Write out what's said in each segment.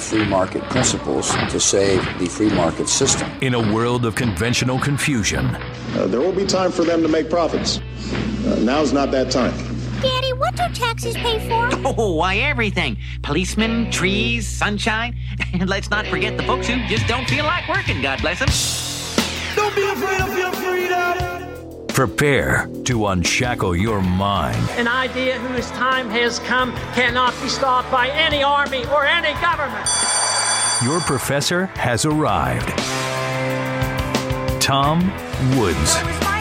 free market principles to save the free market system. In a world of conventional confusion, there will be time for them to make profits. Now's not that time. Daddy, what do taxes pay for? Oh, why, everything. Policemen, trees, sunshine. And let's not forget the folks who just don't feel like working, God bless them. Don't be afraid of your freedom. Prepare to unshackle your mind. An idea whose time has come cannot be stopped by any army or any government. Your professor has arrived. Tom Woods.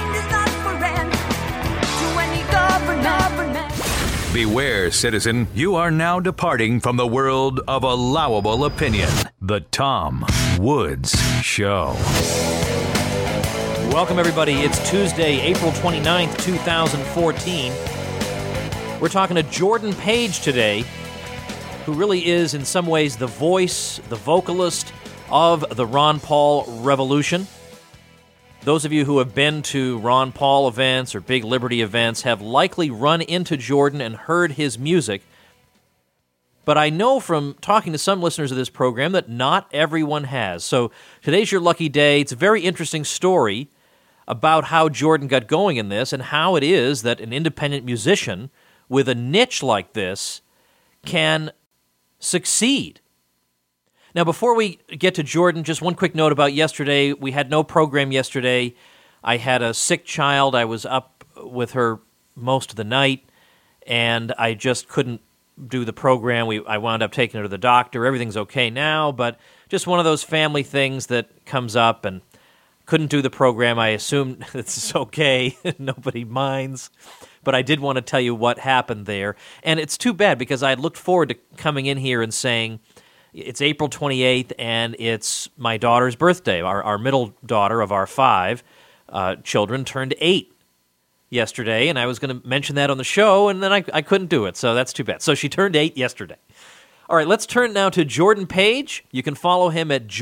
Beware, citizen, you are now departing from the world of allowable opinion. The Tom Woods Show. Welcome, everybody. It's Tuesday, April 29th, 2014. We're talking to Jordan Page today, who really is, in some ways, the voice, the vocalist of the Ron Paul Revolution. Those of you who have been to Ron Paul events or Big Liberty events have likely run into Jordan and heard his music. But I know from talking to some listeners of this program that not everyone has. So today's your lucky day. It's a very interesting story about how Jordan got going in this and how it is that an independent musician with a niche like this can succeed. Now, before we get to Jordan, just one quick note about yesterday. We had no program yesterday. I had a sick child. I was up with her most of the night, and I just couldn't do the program. I wound up taking her to the doctor. Everything's okay now, but just one of those family things that comes up, and couldn't do the program. I assume it's okay. Nobody minds. But I did want to tell you what happened there. And it's too bad because I looked forward to coming in here and saying, it's April 28th, and it's my daughter's birthday. Our middle daughter of our 5 children turned 8 yesterday, and I was going to mention that on the show, and then I couldn't do it, so that's too bad. So she turned 8 yesterday. All right, let's turn now to Jordan Page. You can follow him at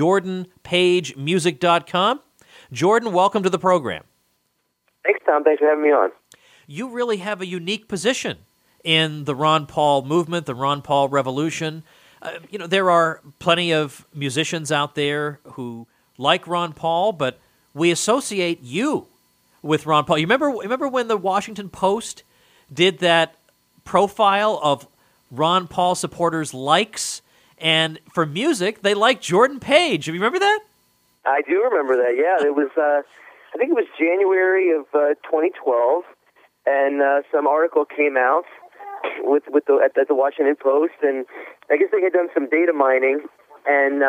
jordanpagemusic.com. Jordan, welcome to the program. Thanks, Tom. Thanks for having me on. You really have a unique position in the Ron Paul movement, the Ron Paul Revolution. There are plenty of musicians out there who like Ron Paul, but we associate you with Ron Paul. You remember when the Washington Post did that profile of Ron Paul supporters' likes, and for music, they like Jordan Page. Do you remember that? I do remember that, yeah. It was, I think it was January of 2012, and some article came out at the Washington Post, and I guess they had done some data mining, and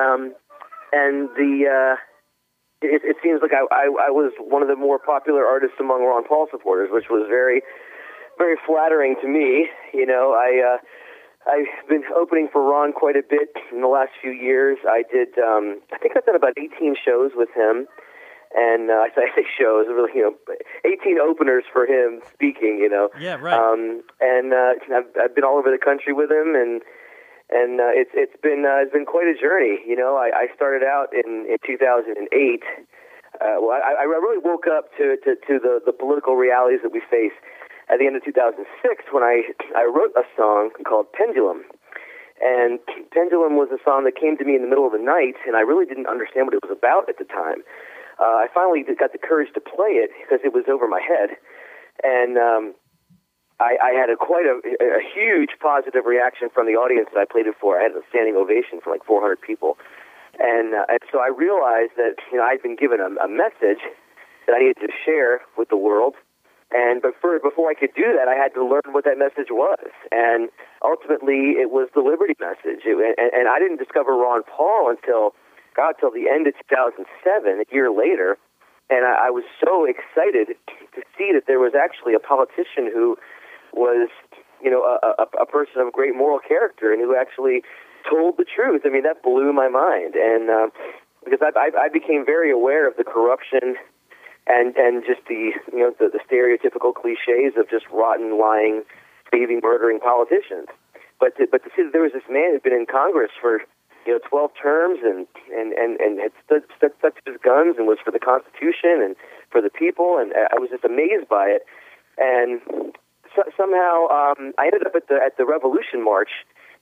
it seems like I was one of the more popular artists among Ron Paul supporters, which was very, very flattering to me. You know, I've been opening for Ron quite a bit in the last few years. I think I've done about 18 shows with him, and I say shows, really, 18 openers for him speaking, Yeah, right. And I've been all over the country with him, and it's been quite a journey. I started out in 2008. I really woke up to the political realities that we face at the end of 2006 when I wrote a song called Pendulum. And Pendulum was a song that came to me in the middle of the night, and I really didn't understand what it was about at the time. I finally got the courage to play it because it was over my head. And I had quite a huge positive reaction from the audience that I played it for. I had a standing ovation from like 400 people. And so I realized that I'd been given a message that I needed to share with the world. And before I could do that, I had to learn what that message was. And ultimately, it was the liberty message. And I didn't discover Ron Paul until the end of 2007, a year later. And I was so excited to see that there was actually a politician who was, a person of great moral character and who actually told the truth. I mean, that blew my mind. And because I became very aware of the corruption and just the stereotypical cliches of just rotten, lying, thieving, murdering politicians. But to see that there was this man who'd been in Congress for 12 terms and had stuck to his guns and was for the Constitution and for the people, and I was just amazed by it. And somehow I ended up at the Revolution March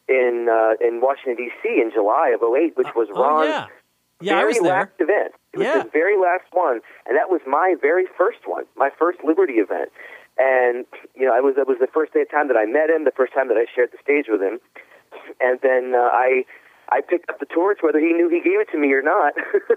in Washington, D.C. in July of '08, which was Ron's I was there. last event. It was his very last one, and that was my very first one, my first Liberty event. And, it was the first time that I met him, the first time that I shared the stage with him. And then I picked up the torch, whether he knew he gave it to me or not.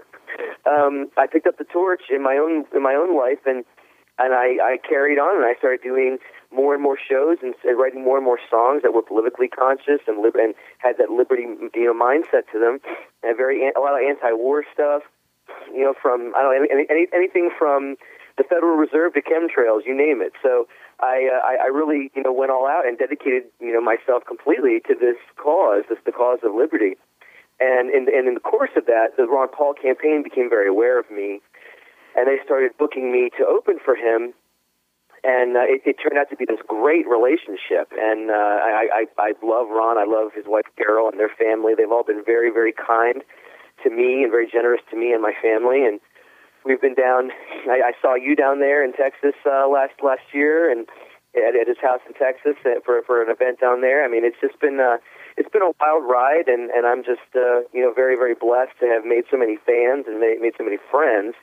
I picked up the torch in my own life, and I carried on, and I started doing more and more shows and writing more and more songs that were politically conscious and had that liberty mindset to them, and a lot of anti-war stuff. From anything from the Federal Reserve to chemtrails, you name it. So I really went all out and dedicated myself completely to this cause, the cause of liberty. And in the course of that, the Ron Paul campaign became very aware of me, and they started booking me to open for him. And it turned out to be this great relationship. And I love Ron. I love his wife Carol and their family. They've all been very, very kind to me and very generous to me and my family. And we've been down. I saw you down there in Texas last year, and at his house in Texas for an event down there. I mean, it's just been a wild ride, and I'm just very, very blessed to have made so many fans and made so many friends,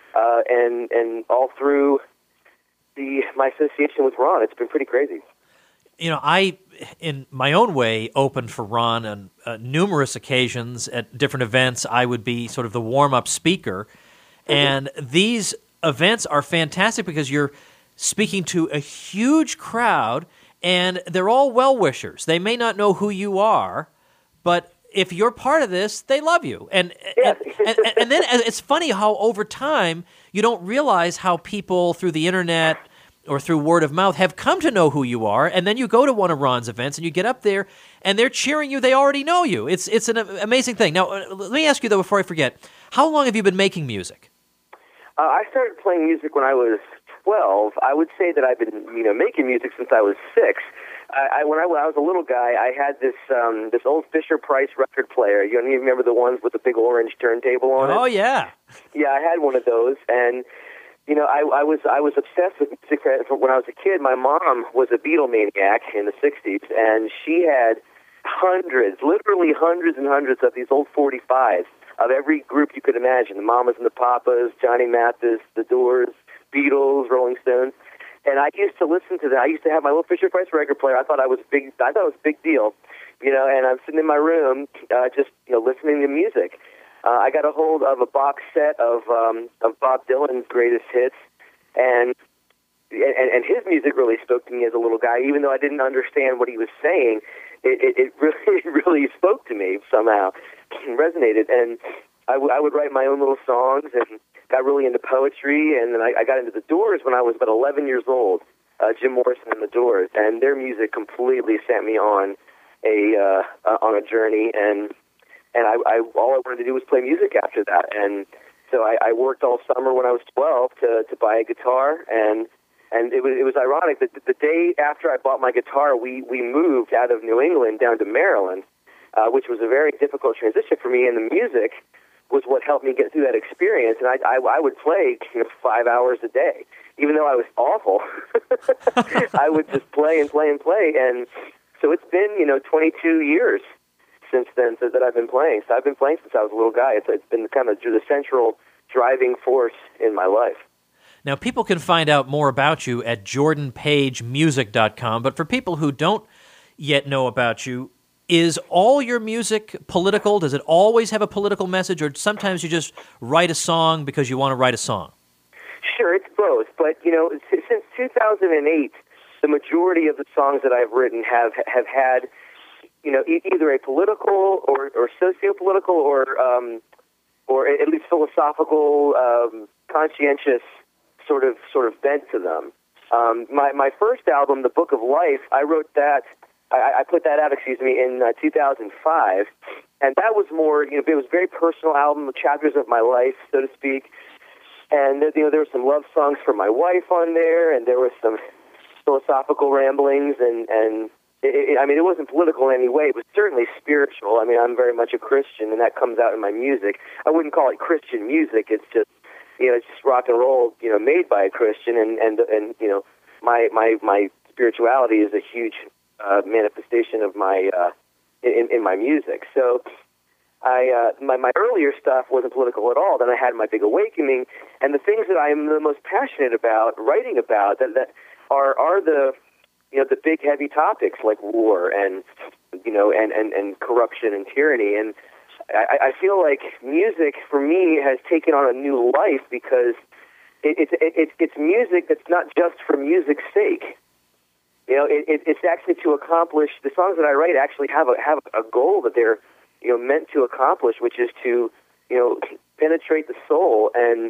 and all through my association with Ron, it's been pretty crazy. I, in my own way, opened for Ron on numerous occasions at different events. I would be sort of the warm-up speaker, and these events are fantastic because you're speaking to a huge crowd, and they're all well-wishers. They may not know who you are, but if you're part of this, they love you. And then it's funny how over time you don't realize how people through the internet or through word of mouth have come to know who you are, and then you go to one of Ron's events and you get up there and they're cheering you. They already know you. It's an amazing thing. Now, let me ask you though before I forget, how long have you been making music? I started playing music when I was 12. I would say that I've been making music since I was 6. When I was a little guy, I had this old Fisher-Price record player. You remember the ones with the big orange turntable on it? Oh, yeah. Yeah, I had one of those, and I was obsessed with music when I was a kid. My mom was a Beatlemaniac in the 60s, and she had literally hundreds and hundreds of these old 45s of every group you could imagine, the Mamas and the Papas, Johnny Mathis, The Doors, Beatles, Rolling Stones. And I used to listen to that. I used to have my little Fisher-Price record player. I thought it was a big deal, and I'm sitting in my room just listening to music. I got a hold of a box set of Bob Dylan's greatest hits, and his music really spoke to me as a little guy. Even though I didn't understand what he was saying, it really spoke to me somehow, resonated. And I would write my own little songs and got really into poetry. And then I got into the Doors when I was about 11 years old. Jim Morrison and the Doors, and their music completely sent me on a journey. And all I wanted to do was play music after that. And so I worked all summer when I was 12 to buy a guitar, and it was ironic that the day after I bought my guitar, we moved out of New England down to Maryland, which was a very difficult transition for me, and the music was what helped me get through that experience. And I would play 5 hours a day, even though I was awful. I would just play and play and play, and so it's been 22 years since then that I've been playing. So I've been playing since I was a little guy. It's been kind of the central driving force in my life. Now, people can find out more about you at jordanpagemusic.com, but for people who don't yet know about you, is all your music political? Does it always have a political message, or sometimes you just write a song because you want to write a song? Sure, it's both. But, since 2008, the majority of the songs that I've written have had either a political or socio-political or at least philosophical, conscientious sort of bent to them. My first album, The Book of Life, I wrote that. I put that out, in 2005, and that was more. It was a very personal album, chapters of my life, so to speak. And there were some love songs for my wife on there, and there were some philosophical ramblings, and it wasn't political in any way. It was certainly spiritual. I'm very much a Christian, and that comes out in my music. I wouldn't call it Christian music. It's just, it's just rock and roll, made by a Christian, and my spirituality is a huge manifestation of my in my music. So my earlier stuff wasn't political at all. Then I had my big awakening, and the things that I'm the most passionate about writing about that are the the big heavy topics like war and and corruption and tyranny. And I feel like music for me has taken on a new life because it's music that's not just for music's sake. It's actually to accomplish, the songs that I write actually have a goal that they're meant to accomplish, which is to penetrate the soul and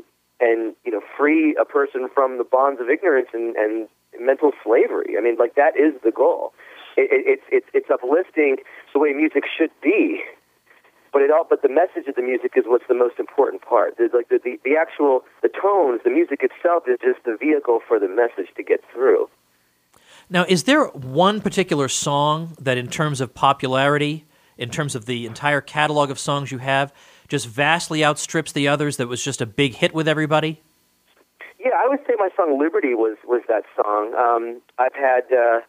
free a person from the bonds of ignorance and mental slavery. I mean, like, that is the goal. It's uplifting the way music should be, but the message of the music is what's the most important part. There's like the actual tones, the music itself is just the vehicle for the message to get through. Now, is there one particular song that, in terms of popularity, in terms of the entire catalog of songs you have, just vastly outstrips the others, that was just a big hit with everybody? Yeah, I would say my song "Liberty" was that song. I've had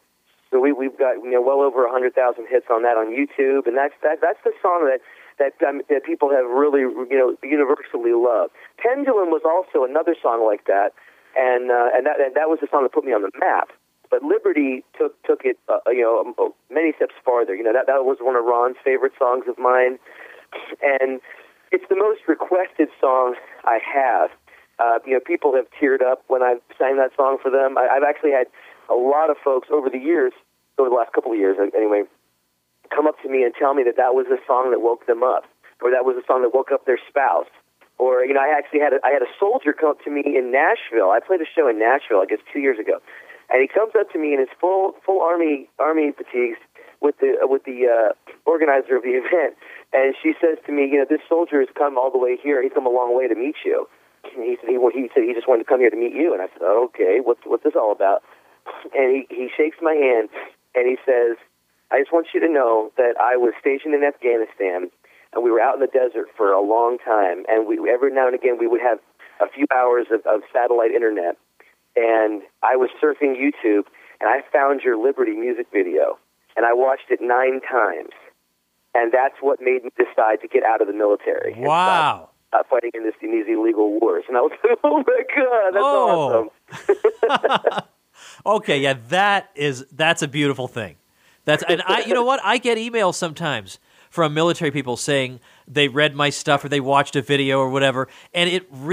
we've got well over 100,000 hits on that on YouTube, and that's the song that people have really universally loved. Pendulum was also another song like that, and that was the song that put me on the map. But Liberty took it many steps farther. That was one of Ron's favorite songs of mine, and it's the most requested song I have. People have teared up when I've sang that song for them. I've actually had a lot of folks over the last couple of years anyway, come up to me and tell me that was a song that woke them up, or that was a song that woke up their spouse. Or I actually had a soldier come up to me in Nashville. I played a show in Nashville, I guess 2 years ago. And he comes up to me in his full army fatigues with the organizer of the event, and she says to me, this soldier has come all the way here. He's come a long way to meet you. And he said he just wanted to come here to meet you. And I said, oh, okay, what's this all about? And he shakes my hand and he says, I just want you to know that I was stationed in Afghanistan, and we were out in the desert for a long time, and every now and again we would have a few hours of satellite internet. And I was surfing YouTube, and I found your Liberty music video, and I watched it 9 times. And that's what made me decide to get out of the military. Wow. Stop fighting in these illegal wars. And I was like, oh, my God, that's awesome. Okay, yeah, that's a beautiful thing. And you know what? I get emails sometimes from military people saying they read my stuff or they watched a video or whatever, and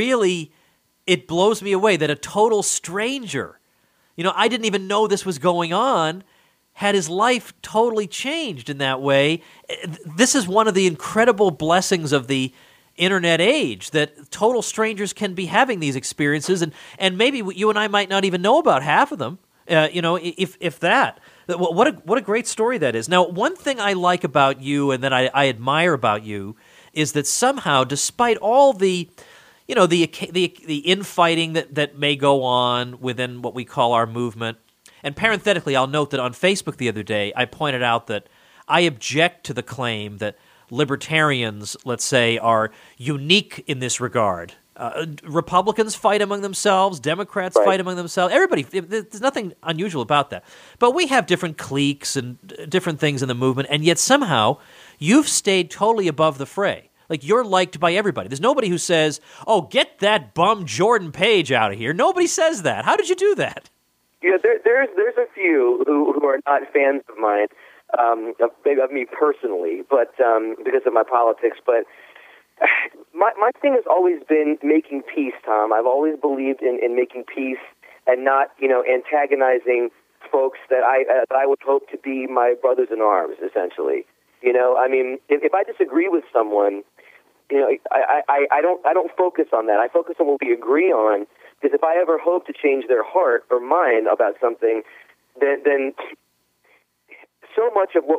it blows me away that a total stranger, I didn't even know this was going on, had his life totally changed in that way. This is one of the incredible blessings of the internet age, that total strangers can be having these experiences, and maybe you and I might not even know about half of them, if that. What a great story that is. Now, one thing I like about you and that I admire about you is that somehow, despite all the the infighting that may go on within what we call our movement. And parenthetically, I'll note that on Facebook the other day, I pointed out that I object to the claim that libertarians, let's say, are unique in this regard. Republicans fight among themselves, Democrats fight among themselves. Everybody, there's nothing unusual about that. But we have different cliques and different things in the movement, and yet somehow you've stayed totally above the fray. Like, you're liked by everybody. There's nobody who says, oh, get that bum Jordan Page out of here. Nobody says that. How did you do that? Yeah, there's a few who are not fans of mine, of me personally, but because of my politics. But my thing has always been making peace, Tom. I've always believed in making peace and not, antagonizing folks that I would hope to be my brothers in arms, essentially. I mean, if I disagree with someone, I don't focus on that. I focus on what we agree on, because if I ever hope to change their heart or mind about something, then so much of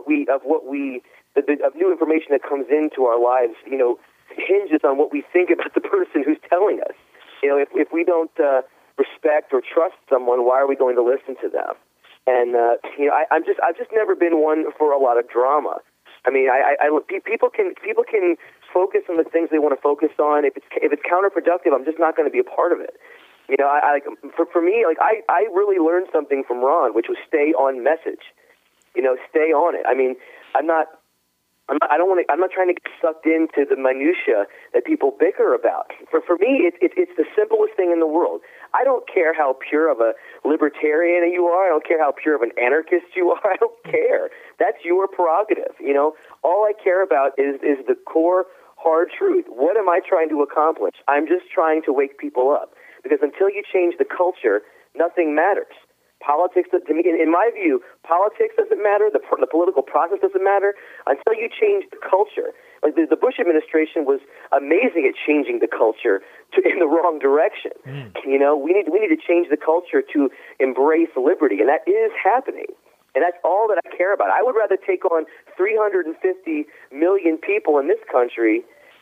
new information that comes into our lives, hinges on what we think about the person who's telling us. If we don't respect or trust someone, why are we going to listen to them? And I've just never been one for a lot of drama. I mean, people can focus on the things they want to focus on. If it's counterproductive, I'm just not going to be a part of it. For me, I really learned something from Ron, which was stay on message. Stay on it. I mean, I'm not I'm not trying to get sucked into the minutia that people bicker about. For me, it's the simplest thing in the world. I don't care how pure of a libertarian you are. I don't care how pure of an anarchist you are. I don't care. That's your prerogative. All I care about is the core hard truth. What am I trying to accomplish? I'm just trying to wake people up, because until you change the culture, nothing matters. Politics, to me, in my view, politics doesn't matter. The political process doesn't matter until you change the culture. Like the Bush administration was amazing at changing the culture in the wrong direction. We need to change the culture to embrace liberty, and that is happening. And that's all that I care about. I would rather take on 350 million people in this country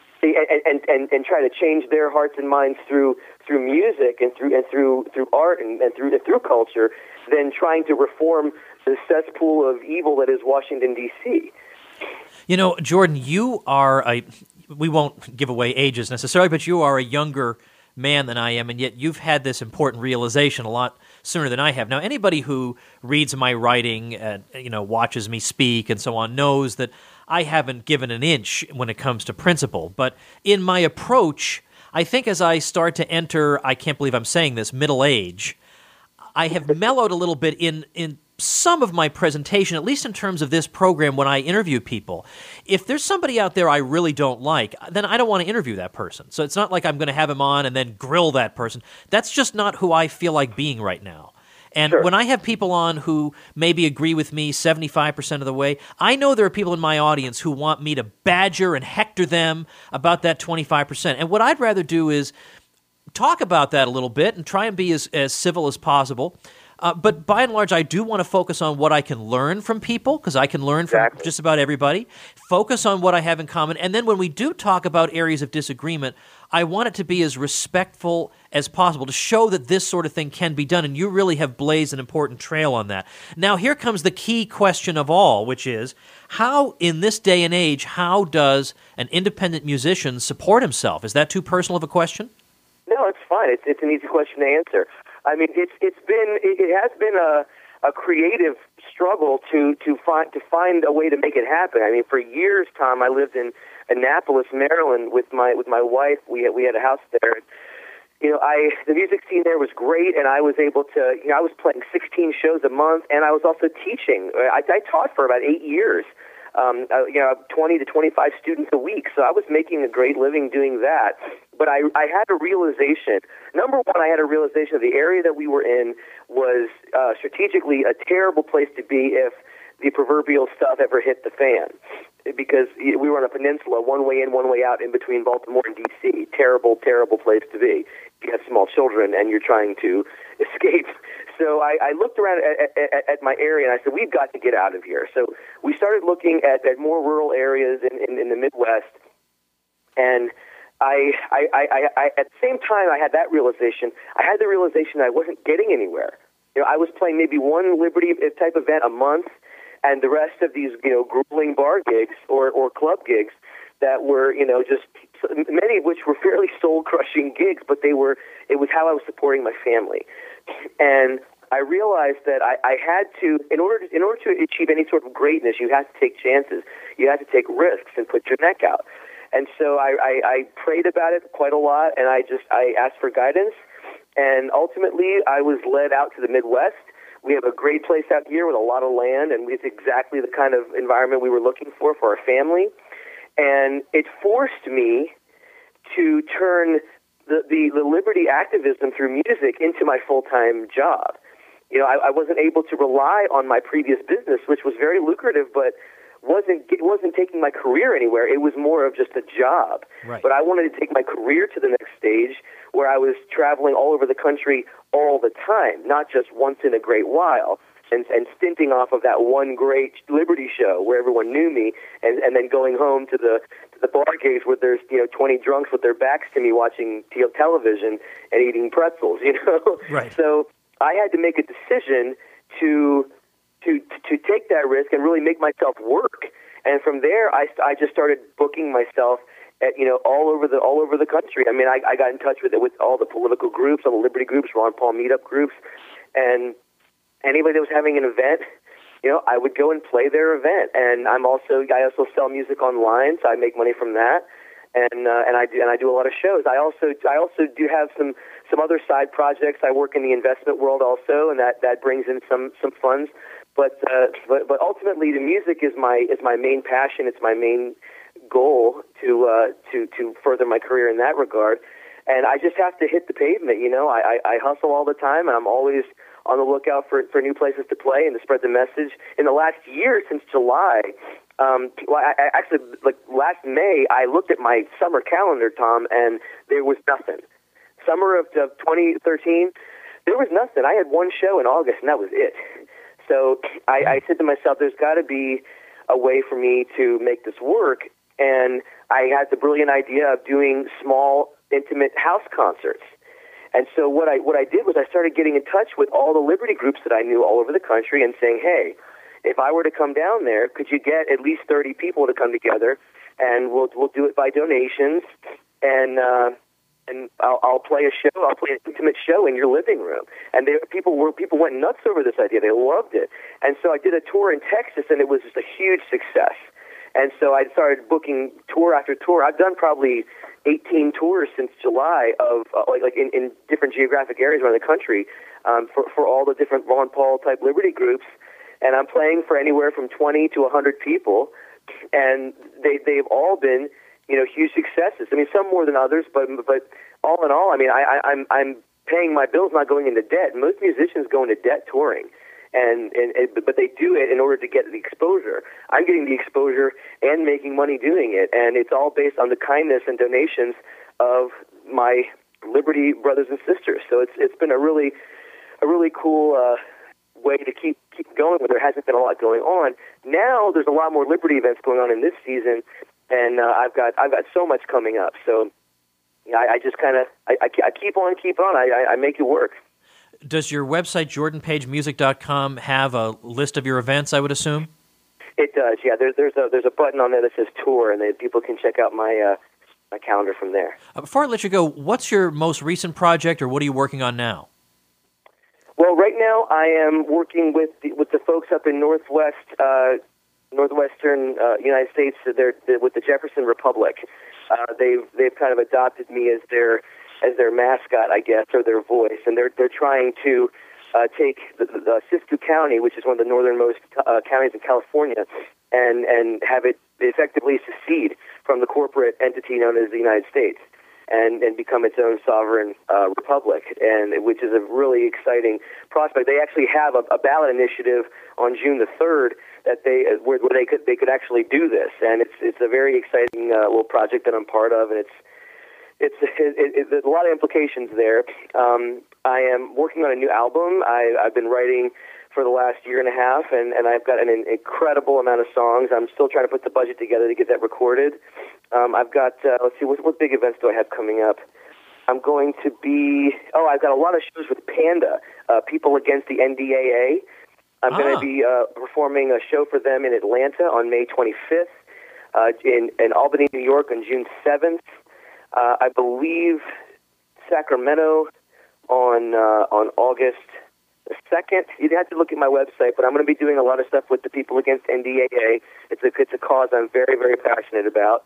and try to change their hearts and minds through music and through art and through culture than trying to reform the cesspool of evil that is Washington, D.C. Jordan, you are we won't give away ages necessarily, but you are a younger man than I am, and yet you've had this important realization a lot sooner than I have. Now, anybody who reads my writing, watches me speak and so on, knows that I haven't given an inch when it comes to principle. But in my approach, I think as I start to enter, I can't believe I'm saying this, middle age, I have mellowed a little bit in some of my presentation, at least in terms of this program when I interview people. If there's somebody out there I really don't like, then I don't want to interview that person. So it's not like I'm going to have him on and then grill that person. That's just not who I feel like being right now. And Sure. When I have people on who maybe agree with me 75% of the way, I know there are people in my audience who want me to badger and hector them about that 25%. And what I'd rather do is talk about that a little bit and try and be as civil as possible. But by and large, I do want to focus on what I can learn from people, because I can learn from just about everybody. Focus on what I have in common. And then when we do talk about areas of disagreement, I want it to be as respectful as possible to show that this sort of thing can be done. And you really have blazed an important trail on that. Now, here comes the key question of all, which is, how, in this day and age, how does an independent musician support himself? Is that too personal of a question? No, it's fine. It's an easy question to answer. I mean, it has been a creative struggle to find a way to make it happen. I mean, for years, Tom, I lived in Annapolis, Maryland, with my wife. We had a house there. The music scene there was great, and I was able to. I was playing 16 shows a month, and I was also teaching. I taught for about 8 years. 20 to 25 students a week. So I was making a great living doing that. But I had a realization. Number one, I had a realization that the area that we were in was strategically a terrible place to be if the proverbial stuff ever hit the fan. Because we were on a peninsula, one way in, one way out, in between Baltimore and D.C. Terrible, terrible place to be. You have small children and you're trying to escape. So I looked around at my area and I said, we've got to get out of here. So we started looking at more rural areas in the Midwest. And I at the same time I had that realization, I had the realization that I wasn't getting anywhere. I was playing maybe one Liberty type event a month, and the rest of these, grueling bar gigs or club gigs that were, just many of which were fairly soul-crushing gigs, but it was how I was supporting my family. And I realized that I had to, in order to achieve any sort of greatness, you have to take chances. You have to take risks and put your neck out. And so I prayed about it quite a lot, and I asked for guidance. And ultimately, I was led out to the Midwest. We have a great place out here with a lot of land, and it's exactly the kind of environment we were looking for our family. And it forced me to turn the liberty activism through music into my full-time job. I wasn't able to rely on my previous business, which was very lucrative, but it wasn't taking my career anywhere. It was more of just a job. Right. But I wanted to take my career to the next stage where I was traveling all over the country all the time, not just once in a great while, and stinting off of that one great Liberty show where everyone knew me, and then going home to the bar gigs where there's 20 drunks with their backs to me watching television and eating pretzels. Right. So I had to make a decision to take that risk and really make myself work. And from there, I just started booking myself at all over the country. I mean, I got in touch with all the political groups, all the Liberty groups, Ron Paul meetup groups, and anybody that was having an event I would go and play their event. And I also sell music online, so I make money from that. And I do a lot of shows. I also do have some other side projects. I work in the investment world also, and that brings in some funds. But ultimately, the music is my main passion. It's my main goal to further my career in that regard. And I just have to hit the pavement. I hustle all the time, and I'm always on the lookout for new places to play and to spread the message. In the last year, since July. Last May, I looked at my summer calendar, Tom, and there was nothing. Summer of 2013, there was nothing. I had one show in August, and that was it. So I said to myself, there's got to be a way for me to make this work, and I had the brilliant idea of doing small, intimate house concerts. And so what I did was I started getting in touch with all the Liberty groups that I knew all over the country and saying, hey, if I were to come down there, could you get at least 30 people to come together, and we'll do it by donations, and I'll play a show. I'll play an intimate show in your living room. And people went nuts over this idea. They loved it. And so I did a tour in Texas, and it was just a huge success. And so I started booking tour after tour. I've done probably 18 tours since July of in different geographic areas around the country for all the different Ron Paul type Liberty groups. And I'm playing for anywhere from 20 to 100 people, and they've all been, huge successes. I mean, some more than others, but all in all, I mean, I'm paying my bills, not going into debt. Most musicians go into debt touring, but they do it in order to get the exposure. I'm getting the exposure and making money doing it, and it's all based on the kindness and donations of my Liberty brothers and sisters. So it's been a really cool way to keep going when there hasn't been a lot going on. Now there's a lot more Liberty events going on in this season, and I've got so much coming up. So I just kind of I keep on. I make it work. Does your website JordanPageMusic.com have a list of your events, I would assume? It does. Yeah. There's a button on there that says tour, and people can check out my calendar from there. Before I let you go, what's your most recent project, or what are you working on now? Well, right now I am working with the folks up in northwestern United States. They're with the Jefferson Republic. They've kind of adopted me as their mascot, I guess, or their voice, and they're trying to take the Siskiyou County, which is one of the northernmost counties in California, and have it effectively secede from the corporate entity known as the United States. And become its own sovereign republic, and which is a really exciting prospect. They actually have a ballot initiative on June the 3rd that where they could actually do this, and it's a very exciting little project that I'm part of, and it's there's a lot of implications there. I am working on a new album. I've been writing for the last year and a half, and I've got an incredible amount of songs. I'm still trying to put the budget together to get that recorded. I've got, let's see, what big events do I have coming up? I'm going to be, I've got a lot of shows with Panda, People Against the NDAA. I'm going to be performing a show for them in Atlanta on May 25th, in Albany, New York on June 7th. I believe Sacramento on August the 2nd. You'd have to look at my website, but I'm going to be doing a lot of stuff with the People Against NDAA. It's a cause I'm very, very passionate about.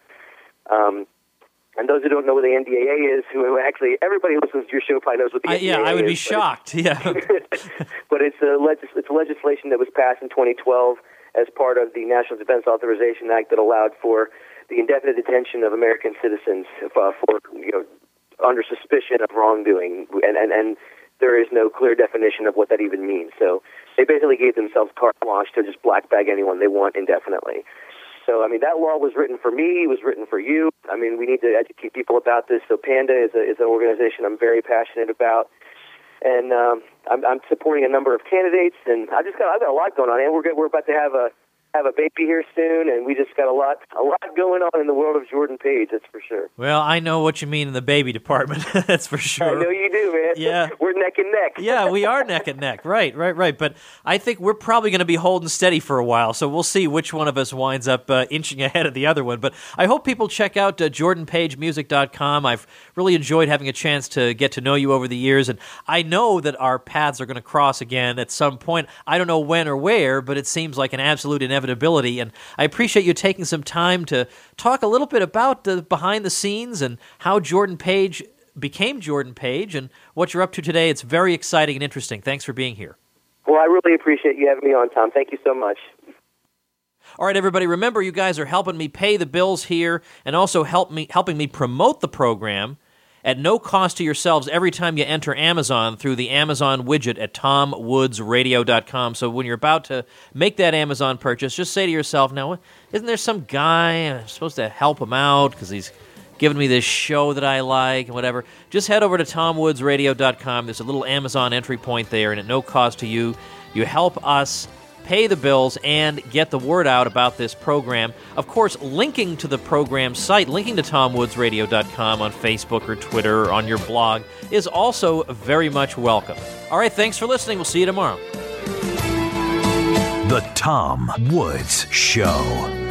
And those who don't know what the NDAA is, who actually, everybody who listens to your show probably knows what the NDAA is. Yeah, I would be shocked. Yeah. But it's legislation that was passed in 2012 as part of the National Defense Authorization Act that allowed for the indefinite detention of American citizens for under suspicion of wrongdoing, and there is no clear definition of what that even means. So they basically gave themselves carte blanche to just black bag anyone they want indefinitely. So, I mean, that law was written for me, was written for you. I mean, we need to educate people about this. So PANDA is an organization I'm very passionate about. And I'm supporting a number of candidates, and I've got a lot going on. And we're about to have have a baby here soon, and we just got a lot going on in the world of Jordan Page, that's for sure. Well, I know what you mean in the baby department, that's for sure. I know you do, man. Yeah. We're neck and neck. Yeah, we are neck and neck. Right. But I think we're probably going to be holding steady for a while, so we'll see which one of us winds up inching ahead of the other one. But I hope people check out JordanPageMusic.com. I've really enjoyed having a chance to get to know you over the years, and I know that our paths are going to cross again at some point. I don't know when or where, but it seems like an absolute inevitability, and I appreciate you taking some time to talk a little bit about the behind the scenes and how Jordan Page became Jordan Page and what you're up to today. It's very exciting and interesting. Thanks for being here. Well, I really appreciate you having me on, Tom. Thank you so much. All right, everybody, remember you guys are helping me pay the bills here and also helping me promote the program at no cost to yourselves every time you enter Amazon through the Amazon widget at TomWoodsRadio.com. So when you're about to make that Amazon purchase, just say to yourself, now, isn't there some guy I'm supposed to help him out because he's giving me this show that I like and whatever? Just head over to TomWoodsRadio.com. There's a little Amazon entry point there, and at no cost to you, you help us pay the bills and get the word out about this program. Of course, linking to the program site, linking to TomWoodsRadio.com on Facebook or Twitter or on your blog is also very much welcome. All right, thanks for listening. We'll see you tomorrow. The Tom Woods Show.